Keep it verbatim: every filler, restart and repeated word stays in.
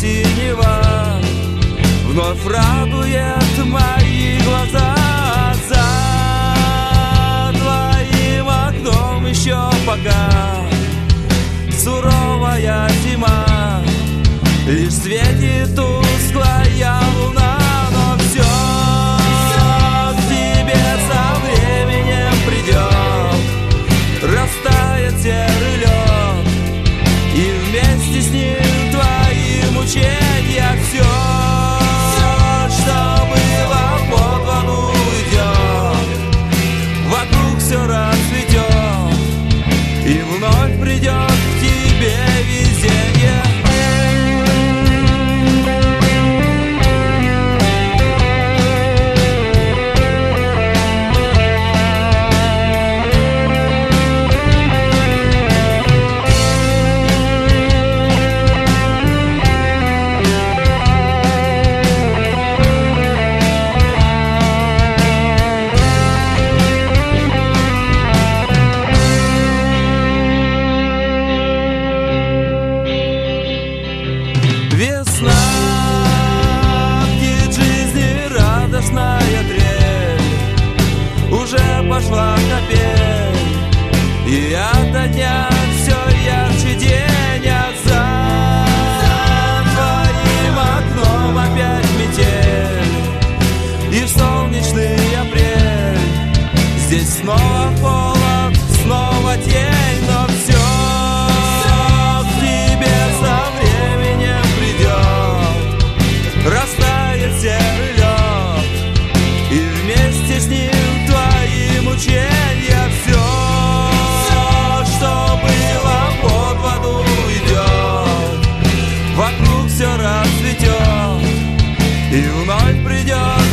синева вновь радует мои глаза. За твоим окном еще пока суровая зима, лишь светит тусклая луна. Но все к тебе со временем придет, растает серый лед, и вместе с ним твои мучения. Все, что было под воду, уйдет, вокруг все расцветет, и вновь придет к тебе везение. Весна, птиц жизни радостная трель, уже пошла капель, и ото дня все ярче день. А за твоим окном опять метель, и в солнечный апрель здесь снова холод, снова тень. Но все к тебе со временем растает серый лед, и вместе с ним твои мучения. Все, что было под воду, уйдет, вокруг все расцветет, и вновь придет